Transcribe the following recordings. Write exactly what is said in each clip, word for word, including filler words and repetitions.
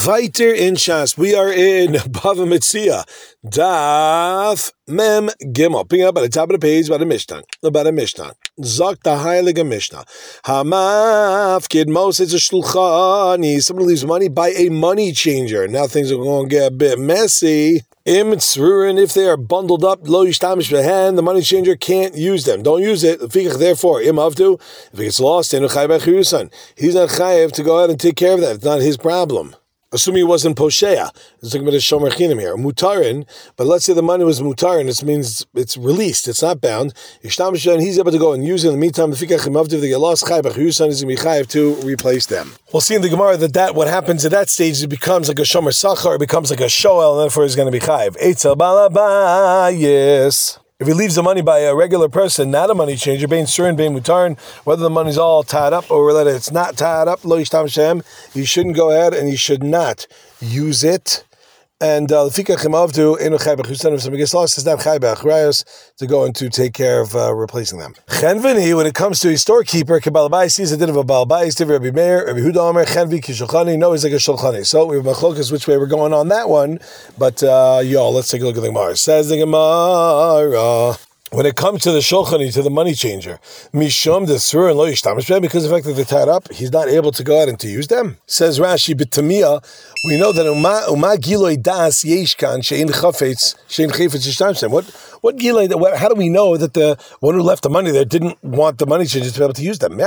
Weiter in Shas, we are in Bava Metzia, Daf Mem Gimel. Picking up at the top of the page about a Mishnah. About a Mishnah. Zok the Heilige Mishnah. Hamafkid Mos is a Shulchani. Somebody leaves money by a money changer. Now things are going to get a bit messy. Im Tzrurin, if they are bundled up, lo yishtamish behen, the money changer can't use them. Don't use it. Therefore, im avdu, if it gets lost, he's not chayev to go ahead and take care of that. It's not his problem. Assuming it wasn't posheya. It's talking about a shomer chinim here. Mutarin, but let's say the money was mutarin, it means it's released, it's not bound. Yishtamish and he's able to go and use it. In the meantime, if they get lost, chayev is going to be chayev to replace them. We'll see in the Gemara that, that what happens at that stage, it becomes like a shomer sachar, it becomes like a shoel, and therefore he's going to be chayev. Eitzel balabayis. If he leaves the money by a regular person, not a money changer, bein surin, bein mutarin, whether the money's all tied up or whether it's not tied up, lo yishtam shem, you shouldn't go ahead and you should not use it. And lefika chimavdu enu chay b'chusan, if somebody gets lost, it's not chay b'achrayos to go and to take care of uh, replacing them. Chenvini, when it comes to a storekeeper, kabalabai sees a din of a balabai, still Rabbi Meir, Rabbi Huda Omer, chenvi kishulchani, no, he's like a shulchani. So we have machlokas which way we're going on that one, but uh, y'all, let's take a look at the Gemara. Says the Gemara, when it comes to the shulchani, to the money changer, mishum the sur and lo yishtamish b'hem, because of the fact that they're tied up, he's not able to go out and to use them. Says Rashi, b'tamiyah, we know that uma uma giloi das yeshkan shein chafetz shein chafetz yishtamshem. What what giloi? How do we know that the one who left the money there didn't want the money changers to be able to use them?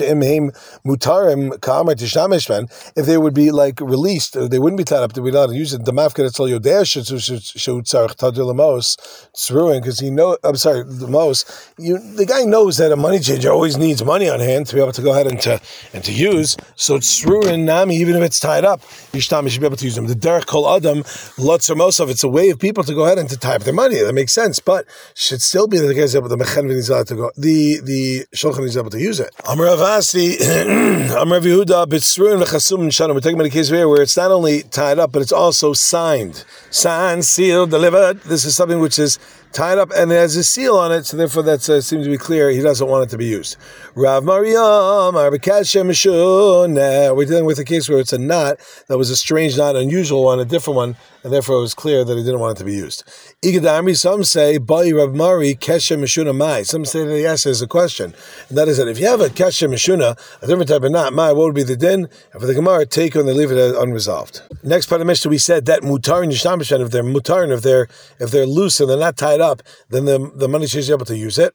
If they would be like released, they wouldn't be tied up. They would not use it. The mafka that's all yodeh sheutzarich tadir lemos tzruin, because he know. I'm sorry, the most. You the guy knows that a money changer always needs money on hand to be able to go ahead and to and to use. So tzruin nami, even if it's tied up, yishtamish should be able to use them. The derech kol adam lotzer mosov. It's a way of people to go ahead and to tie up their money. That makes sense, but should still be that the guy's able to mechenvin is allowed to go. The the shulchan is able to use it. Amar Avasi, Amar Yehuda, b'tzruin v'chasum shana. We're talking about a case here where it's not only tied up, but it's also signed, signed, sealed, delivered. This is something which is tied up and it has a seal on it, so therefore that uh, seems to be clear. He doesn't want it to be used. Rav Mariam, we're dealing with a case where it's a knot that was a strange knot, unusual one, a different one, and therefore it was clear that he didn't want it to be used. Igadami, some say, Bai Rav Mari, Keshem Mishuna Mai. Some say that he asks as a question, and that is that if you have a Keshem Mishuna, a different type of knot, Mai, what would be the din? And for the Gemara, take it and they leave it unresolved. Next part of the Mishnah, we said that mutar and yishtam, if they're mutar and if they're if they're loose and they're not tied up, then the, the money changer is able to use it.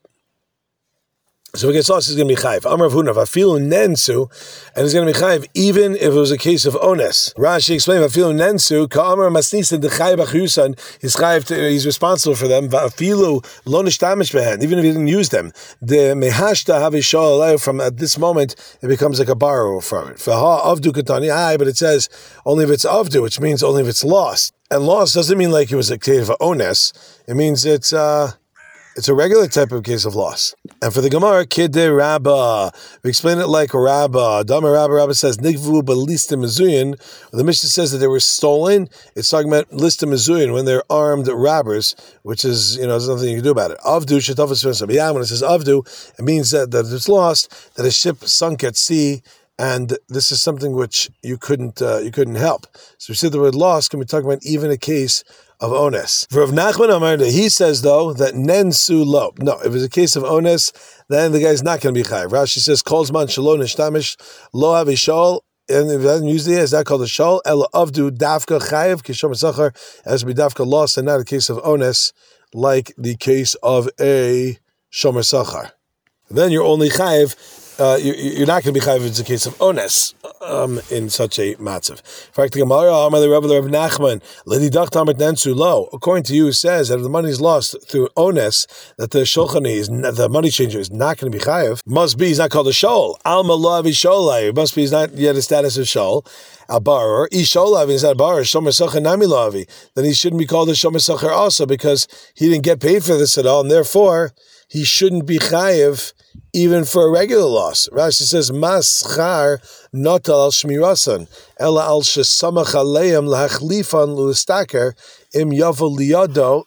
So if it gets lost, it's going to be chayiv. Amar Rav Huna, vafilu nensu, and it's going to be chayiv even if it was a case of ones. Rashi explained, vafilu nensu, ka'amar masnisa dechayiv achuyusan, he's chayiv, he's responsible for them. Vafilu lo nishtamish behen, even if he didn't use them. The mehashta havishal alay, from at this moment, it becomes like a borrower from it. Faha avdu katani, aye, but it says only if it's avdu, which means only if it's lost. And lost doesn't mean like it was a case of ones. It means it's uh It's a regular type of case of loss. And for the Gemara, Kidde Rabba, we explain it like Rabba. Dama Rabba, Rabba says, Nigvu Balista Mizuyin. The Mishnah says that they were stolen. It's talking about Lista Mizuyin, when they're armed robbers, which is, you know, there's nothing you can do about it. Avdu Shetafas Sabiyah, when it says Avdu, it means that, that it's lost, that a ship sunk at sea, and this is something which you couldn't uh, you couldn't help. So we said the word lost can be talking about even a case of ones. For Rav Nachman Amar, he says though that nensu lo. No, if it's a case of ones, then the guy's not going to be chayiv. Rashi says kolzman shalom nishtamish lo have a shol, and if it hasn't used it, is that called a shol? Ela avdu dafka chayiv kishom sachar, has to be dafka lost and not a case of ones like the case of a shomer sachar. Then you're only chayiv. Uh, you, you're not going to be chayiv if it's a case of ones um, in such a matzav. In fact, the Gemara, Amar Rav Nachman, Ledi Dachtamet Nensu Lo. According to you, it says that if the money is lost through ones, that the shulchani is the money changer is not going to be chayiv. Must be he's not called a shol. Alma Lavi Sholai. It must be he's not yet a status of shol. A barer, Isholavi is not a barer. Shomer Sacher Nami Lavi. Then he shouldn't be called a shomer sacher also because he didn't get paid for this at all, and therefore he shouldn't be chayiv even for a regular loss. Rashi says, Mas char notal al shmirasan, ela al shesamach aleim lahachlifan luistaker im yavo liyado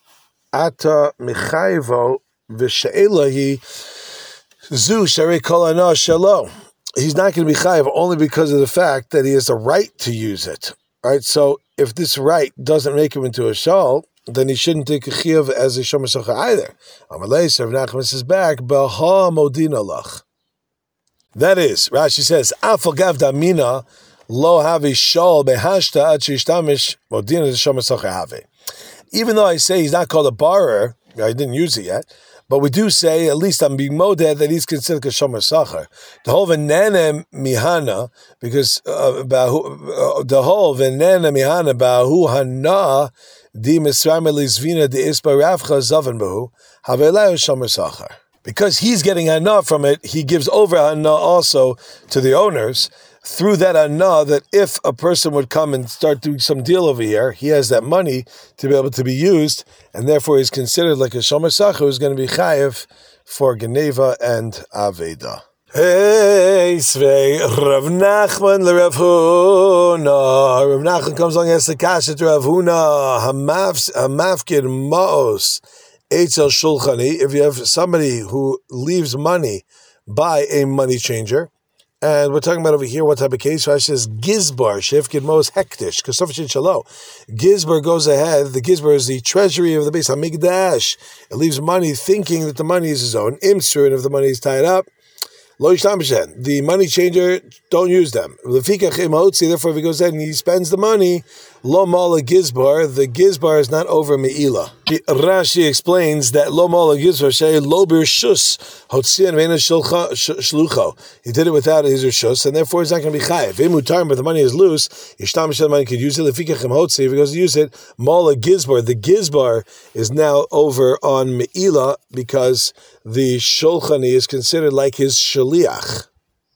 ata mechayivo v'she'elahi zu sharei kol ana shelo. He's not going to be chayiv only because of the fact that he has the right to use it. All right, so if this right doesn't make him into a shal, then he shouldn't take a chiyuv as a shomer socher either. Amalei, so Rav Nachman says back, Baha modina lach. That is, Rashi says, Afal gav damina lo have shal behashta ad shishtamish modina shomer socher have. Even though I say he's not called a barer, I didn't use it yet, but we do say, at least I'm being moded, that he's considered a shomer socher. The whole v'nene mihana, because uh, the whole v'nene mihana bahu hana di misram elizvina di isba ravcha zaven bahu havelay shomer socher. Because he's getting hana from it, he gives over hana also to the owners. Through that hana, that if a person would come and start doing some deal over here, he has that money to be able to be used, and therefore he's considered like a shomer socher who's going to be chayev for geneva and aveda. Hey, Svei, Rav Nachman l'Rav Huna. Rav Nachman comes along and asks the kasha to Rav Huna, hamafkid maos eitzel shulchani. If you have somebody who leaves money by a money changer, and we're talking about over here what type of case. Rashi says Gizbar shefkid mos hektish kasofshin shalo. Gizbar goes ahead. The Gizbar is the treasury of the Beis Hamikdash. It leaves money thinking that the money is his own. Imsur, and if the money is tied up, lo yishtam. The money changer, don't use them. Therefore, if he goes ahead and he spends the money, lo mala gizbar, the gizbar is not over me'ila. Rashi explains that lo mala gizbar shay lo birshus hotzian veina shlucho. He did it without his rishus, and therefore he's not going to be chayev. Imutar, but the money is loose. Yishtam the money could use it. Lefikachem hotzi, if he goes to use it, mala gizbar, the gizbar is now over on me'ila because the shulchani is considered like his shaliach.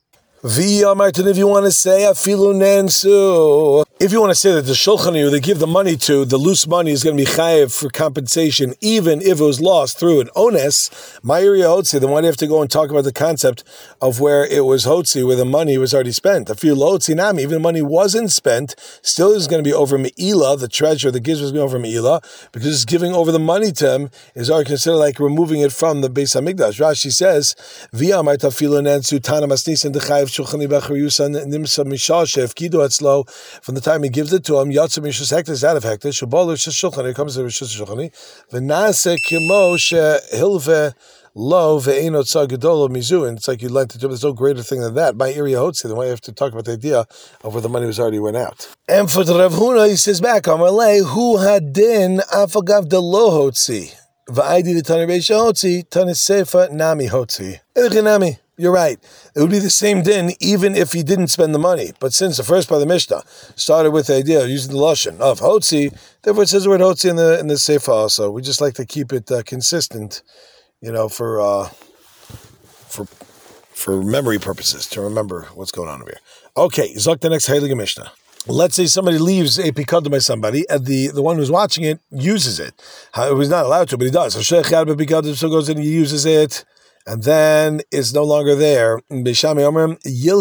V'ya Martin, if you want to say afilu nensu, if you want to say that the shulchani who they give the money to, the loose money is going to be chayev for compensation, even if it was lost through an ones, ma'iri hotzi, then why do you have to go and talk about the concept of where it was hotzi, where the money was already spent? Afilu hotzi nami, even the money wasn't spent, still is going to be over me'ila, the treasure, the gives was going over me'ila, because giving over the money to him is already considered like removing it from the Beis Hamikdash. Rashi says, V'ya Martin afilu nensu tana masnisin dechayev shulchani b'achariyusan nimsa mishal shefkidu etzlo, from the time he gives it to him, Yatzim Mishus Hektish out of Hektish, Shabal Rishus Shulchani, comes to Rishus Shulchani, V'nase Kimo Hilve Lo Ve'eno Tzah Gedolo Mizu, and it's like you lent it to him. There's no greater thing than that. My area hotzi, then why you have to talk about the idea of where the money was already went out. And for the Rav Huna, he says back, Amalei, Hu Hadin Afagav De Lo Hotzi, V'aidi the Tani Beisha Hotzi, Tani Sefa Nami Hotzi. Nami. You're right. It would be the same din even if he didn't spend the money. But since the first part of the Mishnah started with the idea of using the lashon of hotzi, therefore it says the word hotzi in the in the sefer also. We just like to keep it uh, consistent, you know, for uh, for for memory purposes to remember what's going on over here. Okay, Zok the next Heilige Mishnah. Let's say somebody leaves a pikadon by somebody, and the, the one who's watching it uses it. He's not allowed to, but he does. So goes in and he uses it. And then it's no longer there. No matter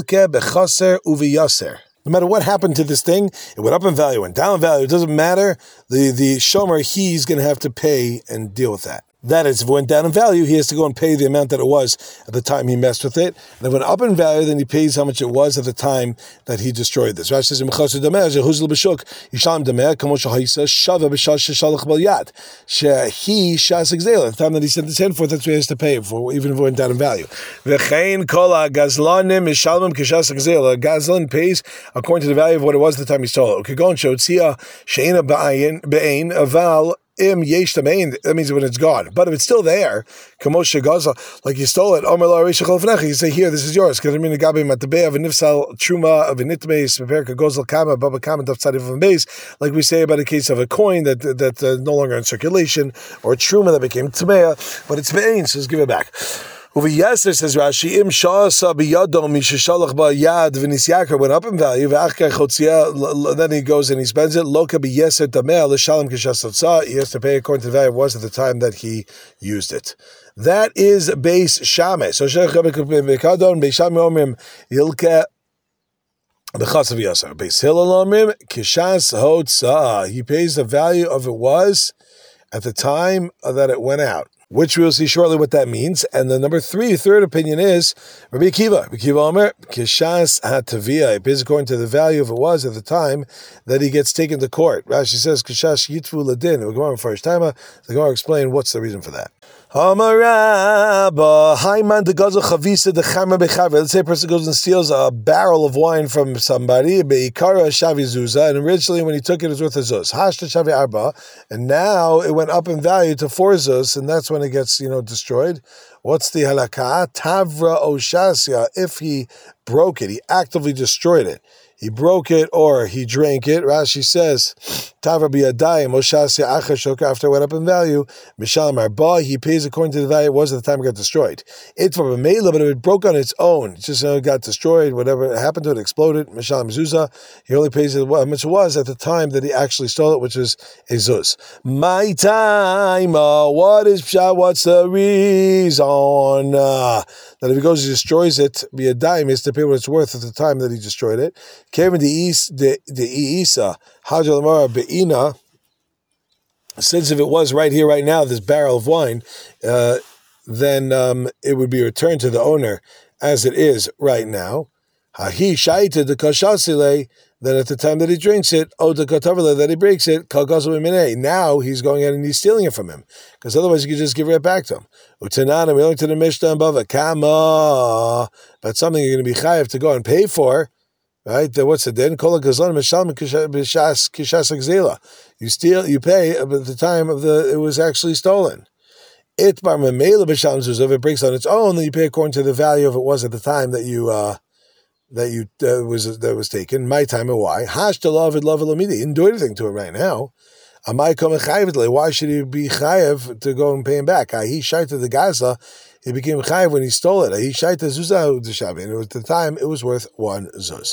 what happened to this thing, it went up in value, went down in value. It doesn't matter. The the shomer, he's going to have to pay and deal with that. That is, if it went down in value, he has to go and pay the amount that it was at the time he messed with it. And if it went up in value, then he pays how much it was at the time that he destroyed this. Rashi says, at the time that he sent his hand for it, that's what he has to pay for, even if it went down in value. Gazlan pays according to the value of what it was at the time he stole it. Im yesh tamein, that means when it's gone. But if it's still there, kamosha gaza, like you stole it, Omer la reisha chol v'necha, you say, here, this is yours. Because I mean, gabi matabei of a nifsal truma of a nitmeis beperka gozel kama baba kama daf tzadi from base, like we say about a case of a coin that that uh, no longer in circulation, or a truma that became tmeya, but it's me'ain, so just give it back. Over Yeser says Rashi, Im sha'asa biyado mishishalach ba'yad v'nisyaker went up in value. V'achkei chotzia, then he goes and he spends it. Loka biyeser tameh l'shalom k'shasotza. He has to pay according to the value it was at the time that he used it. That is base shame. So shech bekadon beishame omim yilke b'chasav yasar. Base hillel omim k'shas hotza. He pays the value of it was at the time that it went out. which we'll see shortly what that means. And the number three, third opinion is Rabbi Akiva. Rabbi Akiva Omer, Kishas HaTaviyah. It pays according to the value of it was at the time that he gets taken to court. Rashi says, Kishash Yitvu Ladin. We're going first time. The Gemara explain what's the reason for that. Let's say a person goes and steals a barrel of wine from somebody, and originally when he took it, it was worth a zuz. And now it went up in value to four zuz, and that's when it gets, you know, destroyed. What's the halakha? Tavra oshasya. If he broke it, he actively destroyed it. He broke it or he drank it. Rashi says, Tavra biyadayim oshasya achashok. After it went up in value, mishalim arba. He pays according to the value it was at the time it got destroyed. It's from a meila, but if it broke on its own, it just you know, got destroyed. Whatever happened to it, exploded. Mishalim zuzah. He only pays how much it was at the time that he actually stole it, which is a zuz. My time. Uh, what is pshat? What's the reason? Uh, that if he goes and destroys it, biyadayim is to pay what it's worth at the time that he destroyed it. Kevin the Isa Hajalamara Beina, since if it was right here, right now, this barrel of wine, uh, then um, it would be returned to the owner as it is right now. Hahi Shaita the Kashasile, then at the time that he drinks it, oh the Katavale that he breaks it, now he's going in and he's stealing it from him. Because otherwise you could just give it back to him. Utanana, we look to the Mishnah and Bava, Kama, but something you're going to be chayav to go and pay for. Right? What's it then? You steal, you pay at the time of the it was actually stolen. It bar memela b'sham zuz. If it breaks on its own, then you pay according to the value of it was at the time that you uh, that you uh, was that was taken. My time and why? Hash to love it, love it. He didn't do anything to it right now. Why should he be chayev to go and pay him back? He shaited the Gaza. He became chayiv when he stole it. He shaited zuzahu d'shavi, and at the time it was worth one zuz.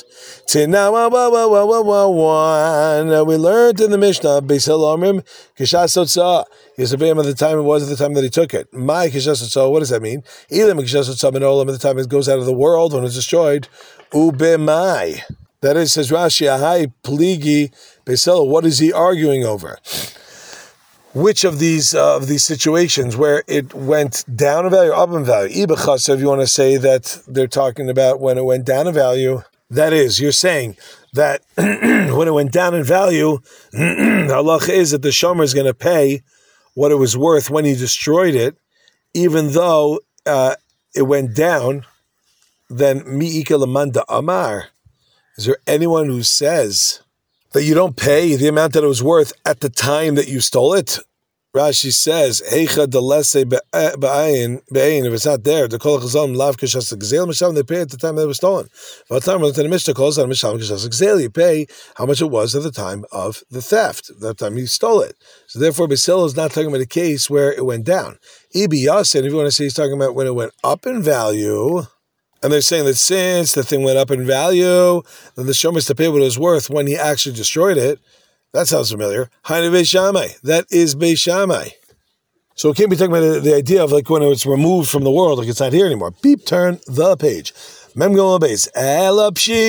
We learned in the Mishnah, Beis Hillel Omrim, kishas otzah. He has to pay him at the time it was at the time that he took it. My kishas otzah. What does that mean? Elam kishas otzah min olam, at the time it goes out of the world when it's destroyed. Ubemai. That is, says Rashi, ahai pligi Beis Hillel. What is he arguing over? Which of these uh, of these situations where it went down in value or up in value? Ibachas, if you want to say that they're talking about when it went down in value, that is, you're saying that when it went down in value, the halacha is that the shomer is going to pay what it was worth when he destroyed it, even though uh, it went down. Then mi'ika lamanda amar. Is there anyone who says that you don't pay the amount that it was worth at the time that you stole it? Rashi says, "Eicha delese be'ayin be'ayin." If it's not there, the kol chazam lav kishas gzeil misham. They pay at the time that it was stolen. But the time when the Mishnah calls on misham kishas gzeil, you pay how much it was at the time of the theft, the time you stole it. So therefore, Beis Hillel is not talking about a case where it went down. Ibi Yasin, if you want to say he's talking about when it went up in value. And they're saying that since the thing went up in value, then the shomer is to pay what it was worth when he actually destroyed it. That sounds familiar. Hainu Beis Shammai. That is Beis Shammai. So it can't be talking about the, the idea of like when it's removed from the world, like it's not here anymore. Beep, turn the page. Mem Gimel Beis. Ela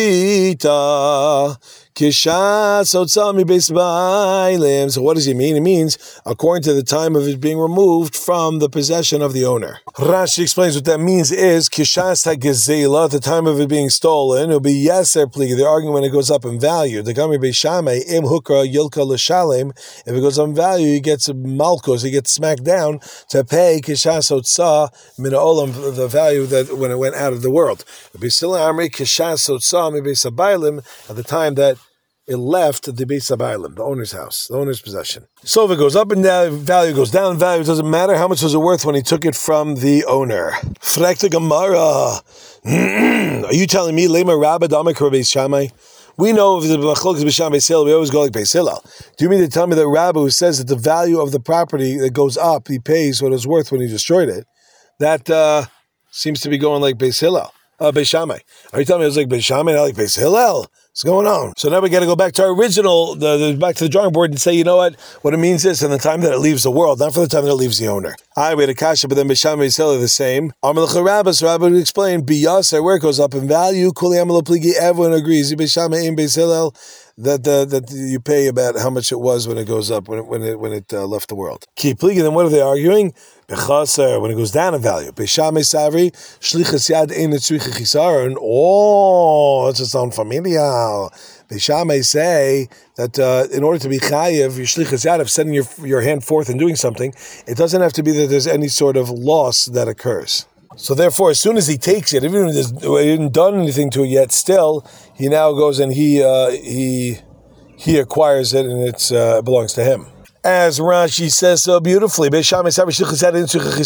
pshita. Kishas otzami beis bailim. So what does he mean? It means according to the time of it being removed from the possession of the owner. Rashi explains what that means is kishas hagezela, at the time of it being stolen. It'll be yeser pligi. They're arguing when it goes up in value. The gami beis Shammai im hukra yilka l'shalem. If it goes up in value, he gets malchus. He gets smacked down to pay kishas otzah min olam, the value that when it went out of the world. B'sila amri kishas otzah mi beis bailim, at the time that it left the Beis Habaylim, the owner's house, the owner's possession. So if it goes up and down, value goes down in value, it doesn't matter how much was it worth when he took it from the owner. Frekta Gemara. Are you telling me, Lema Rabba Damek Beis Shammai? We know if the Machlokes Beis Shammai Beis Hillel, we always go like Beis Hillel. Do you mean to tell me that Rabba who says that the value of the property that goes up, he pays what it was worth when he destroyed it? That uh, seems to be going like Beis Hillel, uh, Beis Shammai. Are you telling me it was like Beis Shammai, not like Beis Hillel? What's going on? So now we got to go back to our original, the, the, back to the drawing board and say, you know what? What it means is, in the time that it leaves the world, not for the time that it leaves the owner. I we had a kasha, but then Beis Shammai Beis Hillel are the same. Amalach Rabba, so Rabba would explain, Biyasar, where it goes up in value, Kuli Amalo Pligi, everyone agrees. Beis Shammai in Beis Hillel, that uh, that you pay about how much it was when it goes up, when it when it when it uh, left the world. Keep pleading. Then what are they arguing? Bechaser, when it goes down in value. Beishamei savri shlichas yad ein tzricha chisaron. Oh, it's just unfamiliar. Beishamei say that uh, in order to be chayiv, your shlichas yad of sending your your hand forth and doing something, it doesn't have to be that there's any sort of loss that occurs. So therefore, as soon as he takes it, even if he hasn't done anything to it yet, still he now goes and he uh, he he acquires it, and it uh, belongs to him. As Rashi says so beautifully, as soon as he takes it,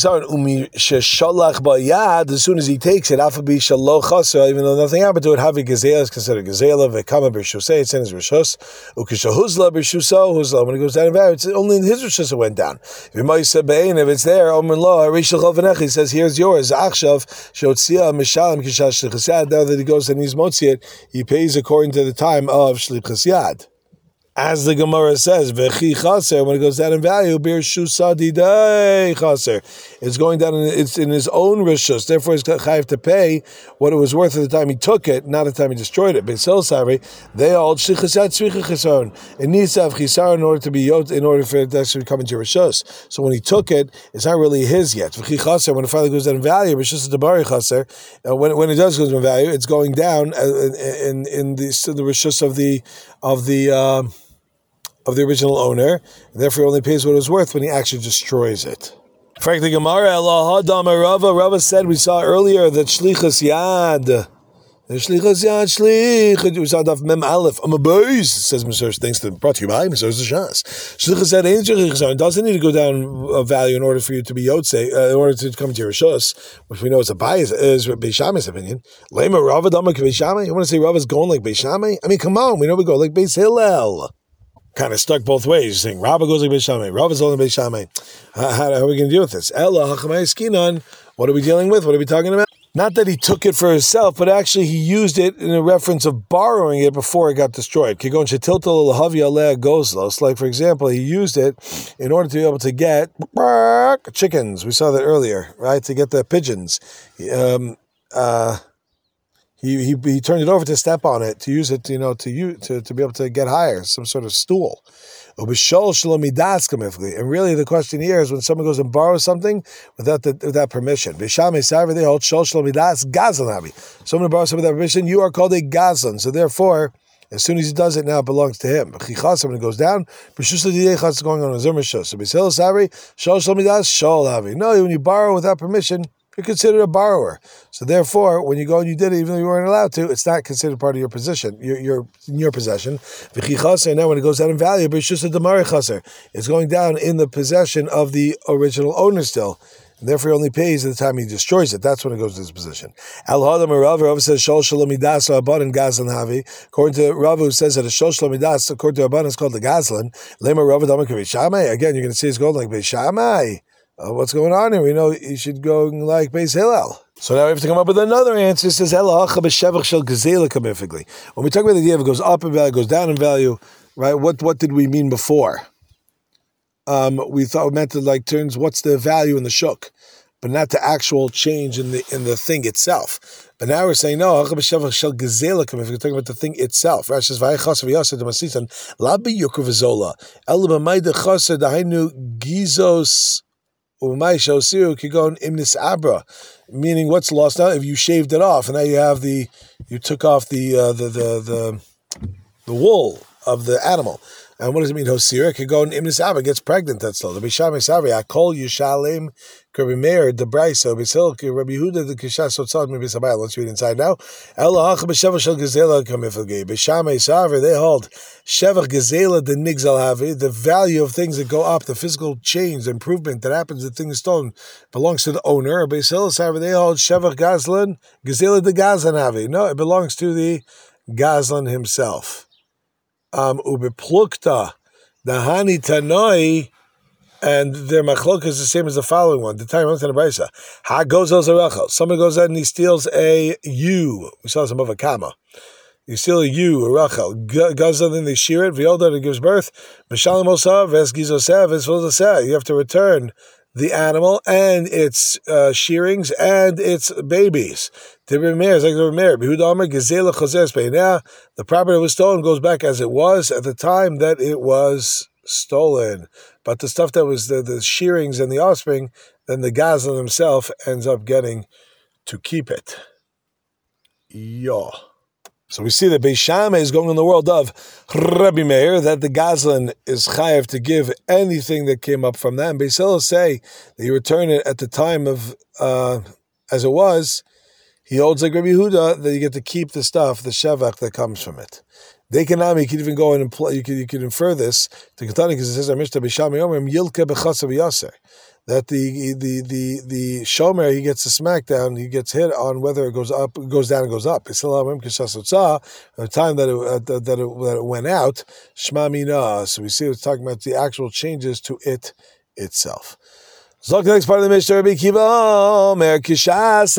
even though nothing happened to it, Havi Gezela is considered Gezela, Vekama B'Shusay, it's in his Rishus, Ukishahuzla B'Shusa, Huzla, when it goes down in value, it's only in his Rishus it went down. If it's there, he says, here's yours, Achshav, Shotzia, Mishalim, Kishash Shlichas Yad, now that he goes and he's Motziet, he pays according to the time of Shlichas Yad. As the Gemara says, "Vechi chaser," when it goes down in value, bir shusa didei chaser, it's going down. In, it's in his own rishus. Therefore, he's chayav to pay what it was worth at the time he took it, not at the time he destroyed it. Beisel savri, they all shlichas yad tzricha chisaron. It needs to have chisaron in order to be yot, in order for it to actually come into rishus. So when he took it, it's not really his yet. Vechi chaser, when it finally goes down in value, rishus debari chaser. When when it does go down in value, it's going down in in, in the the rishus of the of the. Uh, of the original owner, and therefore he only pays what it was worth when he actually destroys it. Frankly, Gemara, Allah Hadam Rava, Rava said, we saw earlier that Shlichas Yad, the Shlichas Yad Shlich, we saw Daf Mem Aleph, Amabois, says Mister thanks to, brought to you by Mister Zashas. Shlichas Yad ain't Shlichas Yad, doesn't need to go down a value in order for you to be Yotze, uh, in order to come to your Rishus, which we know is a bias, is Beishamai's opinion. Lema Rava Dama Beishamai, you want to say Rava's going like Beishamai? I mean, come on, we know we go like Beis Hillel. Kind of stuck both ways. You're saying Rabba goes like Beis Shammai, Rabba's only Beis Shammai. How, how, how are we going to deal with this? Ella hachamay skinan. What are we dealing with? What are we talking about? Not that he took it for himself, but actually he used it in a reference of borrowing it before it got destroyed. Kigon shetiltal lahavi aleh gozlos. Like for example, he used it in order to be able to get chickens. We saw that earlier, right? To get the pigeons. Um, uh, He, he he turned it over to step on it, to use it, you know, to you to, to be able to get higher, some sort of stool. And really, the question here is when someone goes and borrows something without the, without permission. They hold someone borrows something without permission, you are called a gazlan. So therefore, as soon as he does it, now it belongs to him. When it goes down, it's going on a zermishus. No, when you borrow without permission, you're considered a borrower. So therefore, when you go and you did it, even though you weren't allowed to, it's not considered part of your position, your, your in your possession. Now, when it goes down in value, it's going down in the possession of the original owner still. And therefore, he only pays at the time he destroys it. That's when it goes to his position. Al Hadam Rav, Rav says Shol Shalamidas Aban Gazlan Havi. According to Rav, who says that a Shol Shalamidas, according to Aban, is called the Gazlan. Lema Rav Adama Beishamai. Again, you're going to see it's going like Beishamai. Uh, what's going on here? We know you should go like Beis Hillel. So now we have to come up with another answer. It says, when we talk about the idea of it goes up in value, goes down in value, right? What what did we mean before? Um, we thought we meant to like turns, what's the value in the shuk, but not the actual change in the in the thing itself. But now we're saying, no, if we're talking about the thing itself. Rashi says, Vayachas v'yaseh demasitan, labi yukar v'zola, elu b'mayde chaser dahainu gizos, meaning what's lost now? If you shaved it off and now you have the, you took off the uh, the, the the the wool of the animal. And what does it mean? Hosir Kigon Imnis Abba gets pregnant. That's all. The Bisham Savi I call you Shalem Kirby Meir the Braiso Bisil Rabbi Huda the Kishas Sotzad maybe Sabai. Let's read inside now. Allah Hach B'Shevach Shel Gezela Kamifagay Bisham Savi they hold Shevach Gezela the Nigzal Havi, the value of things that go up, the physical change, the improvement that happens, the thing is stolen belongs to the owner. Bisil Savi they hold Shevach Gazlan Gezela the Gazlan Havi. No, it belongs to the Gazlan himself. Um, Ubeplukta, the Hani Tanoi, and their machlok is the same as the following one. The time runs in the Brisa. Ha goes Zarachel. Somebody goes out and he steals a ewe. We saw some of a kama. You steal a ewe, a Rachel. Goes out and they shear it. V'yolda that gives birth. Mishalim osav, ves gizosav, ves v'oldasav. You have to return the animal and its uh, shearings and its babies. The property that was stolen goes back as it was at the time that it was stolen. But the stuff that was the, the shearings and the offspring, then the gazlan himself ends up getting to keep it. Yo. So we see that Beis Shammai is going in the world of Rabbi Meir, that the gazlan is chayav to give anything that came up from that. And Beis Hillel say that you return it at the time of, uh, as it was. He holds like Rabbi Yehuda that you get to keep the stuff, the shevach that comes from it. They can now, you could even go and imply, you could you could infer this to Ketani because it says Mishnah Beis Shammai Omer Yilke bechasav yaser, that the the the the shomer, he gets a smackdown, he gets hit on whether it goes up, goes down, and goes up. At the time that it uh, that it that it went out, Shema Mina. So we see it's talking about the actual changes to it itself. So look, the next part of the Mishnah, Rabbi Akiva, Mer Kishas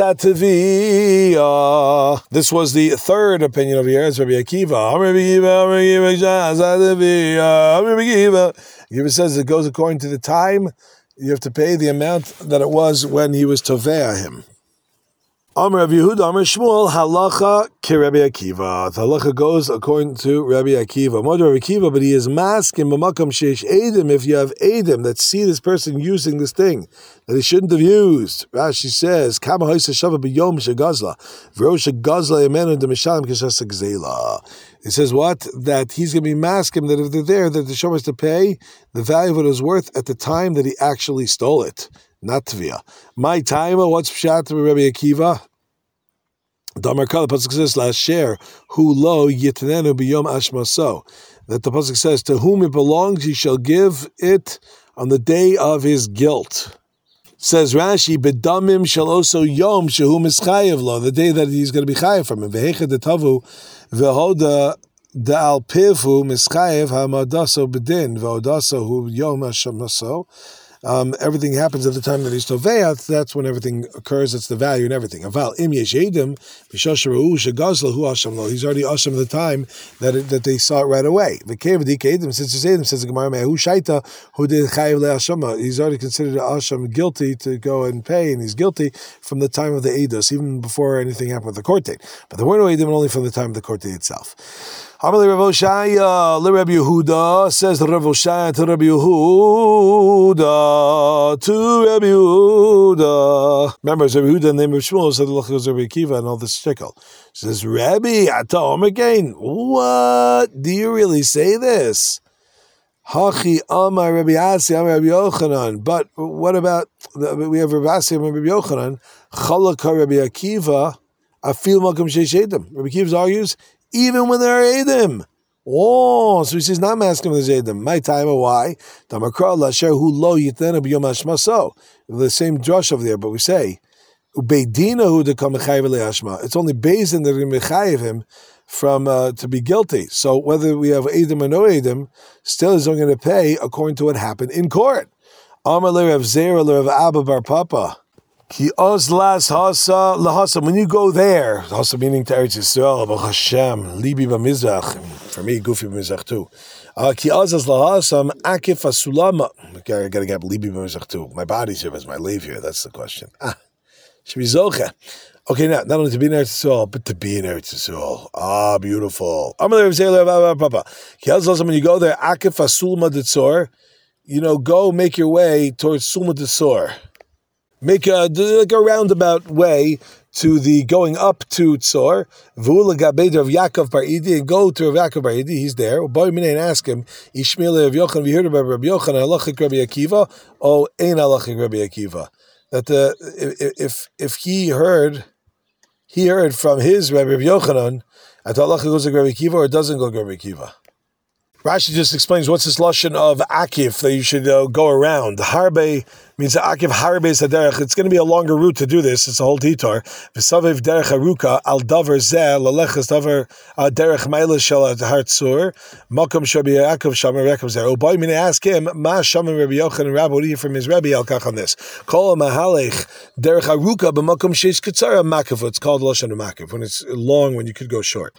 Ataviyah. This was the third opinion over here. It's Rabbi Akiva. Rabbi Akiva, Rabbi Akiva, Kishas Ataviyah. Rabbi Akiva. Akiva says it goes according to the time. You have to pay the amount that it was when he was Tovea him. Amr Rabbi Yehuda, Amr Shmuel, halacha ki Rabbi Akiva. The halacha goes according to Rabbi Akiva. Mod Rabbi Akiva, but he is masking b'makam sheish edim. If you have edim that see this person using this thing that he shouldn't have used. Rashi says, Kama hoisa shava b'yom shegazla, v'ro shegazla yemenu demishalim kishas gzeila. It says what? That he's going to be masking that if they're there, that the shomer has to pay the value of what it was worth at the time that he actually stole it. Not Tvia. My time, what's Pshat Rabbi Akiva? Damar Kala Pasuk says last share, who lo yitnenu biyom ashmaso. That the Pasuk says, to whom it belongs, he shall give it on the day of his guilt. Says Rashi, bedamim shall also yom shehu mischayev lo, the day that he's going to be chayev from him. Vehecha detavu vehoda da'al pivu mischayev hamadaso bedin vehodaso hu yom ashmaso. Um, everything happens at the time that he's tovea. That's when everything occurs. It's the value and everything. Aval im yesh edim b'shosharu shegazla hu asham lo. He's already asham at the time that it, that they saw it right away. The kev dik edim since it's edim says the Gemara mehu shaita who did chayiv le'ashama. He's already considered asham guilty to go and pay, and he's guilty from the time of the edus, even before anything happened with the court date. But there were no edim only from the time of the court date itself. Amali Rav Oshaya, Le Rabbi Yehuda, says Rav Oshaya to Rabbi Yehuda, to Rabbi Yehuda. Remember, it's Rabbi Yehuda, the name of Shmuel, said the Lach goes Rabbi Akiva, and all this shtickle. Says, Rabbi, Ata Omer again, what? Do you really say this? Hachi Amar Rabbi Asi, Amar Rabbi Yochanan. But what about, we have Rabbi Asi, Amar Rabbi Yochanan, Chalaka Rabbi Akiva, Afil Malkam Sheish Edom. Rabbi Akiva argues, even when there are Edim. Oh, so he says, not asking when there's Edim. My time, why? The same drush over there, but we say, it's only based in the Mechayev him from uh, to be guilty. So whether we have Edim or no Edim, still is only going to pay according to what happened in court. Amar le Rav Zera le Rav Abba bar Papa. Ki oz las hasa lahasa. When you go there, hasa meaning to Eretz Yisrael, Baruch Hashem, libi b'mizrach. For me, gufi b'mizrach too. Ki oz las lahasa akif asulama. I gotta get libi b'mizrach too. My body's here, but my leave here. That's the question. Ah, should be zocha. Okay, now not only to be in Eretz Yisrael, but to be in Eretz Yisrael. Ah, beautiful. Amar le Rav Zera le Rav Papa. Ki oz lahasa. When you go there, akif asulma detzor. You know, go make your way towards Sulma detzor. Make a like a roundabout way to the going up to Tzor. V'ula gabed of Yaakov Bar Idi, and go to Rav Yaakov Bar Idi. He's there. Boy Minay and ask him, Ishmael Rav Yochanan. We heard about Rabbi Yochanan halachik Rabbi Akiva. Oh, ein halachik Rabbi Akiva. That the if if he heard he heard from his Rabbi Yochanan, at halachik goes like Rabbi Akiva or it doesn't go like Rabbi Akiva. Rashi just explains what's this lashon of akif that you should uh, go around. Harbe means akif harbe saderech. It's going to be a longer route to do this. It's a whole detour. V'saviv derech haruka al davar zeh laleches davar derech meilah shel hartzur makom shabi Yaakov shamer Yaakov zeh. Oh boy, I'm going to ask him ma shamer Rabbi Yochanan Rabbi. What do you from his Rabbi al kach on this? Kol mahalech derech haruka b'makom sheish katzara makav. It's called lashon makav when it's long, when you could go short.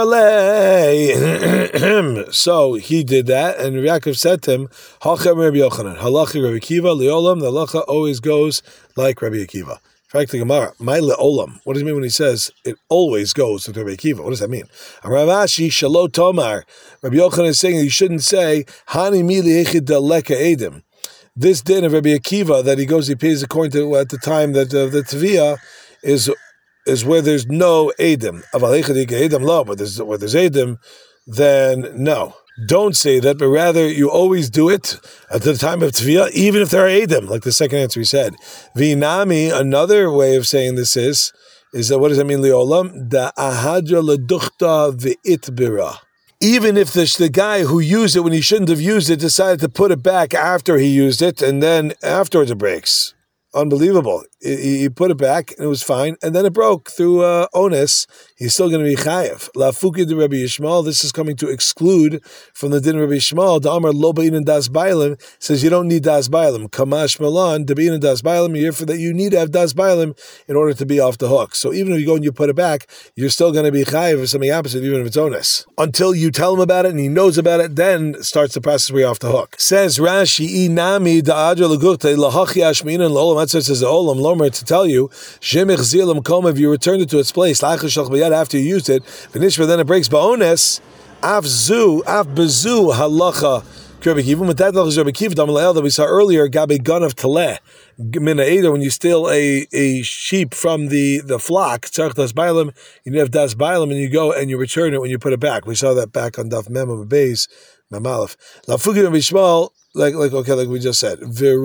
Amalei. So he did that, and Yaakov said to him, Hachem Rabbi Yochanan, Halachi Rabbi Akiva, Leolam, the the halacha always goes like Rabbi Akiva. In fact, the Gemara, my le'olam. What does he mean when he says it always goes with Rabbi Akiva? What does that mean? Ravashi shalo tomar. Rabbi Yochanan is saying you shouldn't say hani mi li'echid daleka edim. This din of Rabbi Akiva that he goes, he pays according to at the time that uh, the Taviyah is is where there's no edim. Aval echad edim lo, but there's where there's edim, then no. Don't say that, but rather you always do it at the time of Taviyah, even if there are edim, like the second answer he said. Vinami, another way of saying this is, is that what does that mean, Leolam? Da ahadra leduchta ve'itbira. Even if the, the guy who used it when he shouldn't have used it decided to put it back after he used it, and then afterwards it breaks. Unbelievable. He, he put it back and it was fine, and then it broke through uh, onus. He's still going to be chayev. La fuki de Rabbi Yishmael. This is coming to exclude from the din of Rabbi Yishmael. Da'amar lo ba'in das bailim says you don't need das bailim. Kamash malan de ba'in das bailim. You're for that you need to have das bailim in order to be off the hook. So even if you go and you put it back, you're still going to be chayev if something happens, even if it's onus. Until you tell him about it and he knows about it, then starts the process where you're off the hook. Says Rashi inami da'adra legukte lahachi ashmin and lolam. That says olam lomer to tell you shemich zilam kom if you returned it to its place after you used it, then it breaks ba'ones, af zu, af bezu halacha. Even with that halacha that we saw earlier, gabe gun of taleh, mina eda, when you steal a, a sheep from the, the flock, tzarch das bailim, you have das bailim, and you go and you return it when you put it back. We saw that back on Daf Mem of Beis, Mamalef. La fuki Rabbi Yishmael, like like okay, like we just said,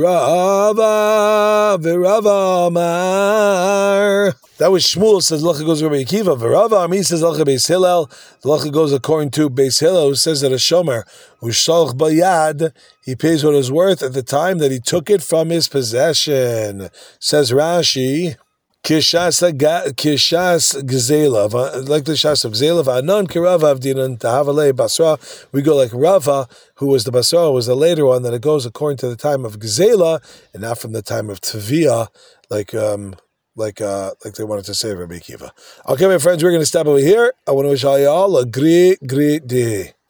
virava, virava mar. That was Shmuel says Lacha goes Rabbi Akiva. Virava Ami says Lacha Beis Hillel. The Lacha goes according to Beis Hillel, who says that a shomer who shalch bayad, he pays what it was worth at the time that he took it from his possession. Says Rashi. Kishas Kishas Gzela, like the Shas of Gzela, Anon Kirava Avdinan Tahavale Basra. We go like Rava, who was the Basra, was the later one, that it goes according to the time of Gzela and not from the time of Taviyah, like um like uh like they wanted to say Rabbi Akiva. Okay, my friends, we're going to stop over here. I want to wish all y'all a great, great day.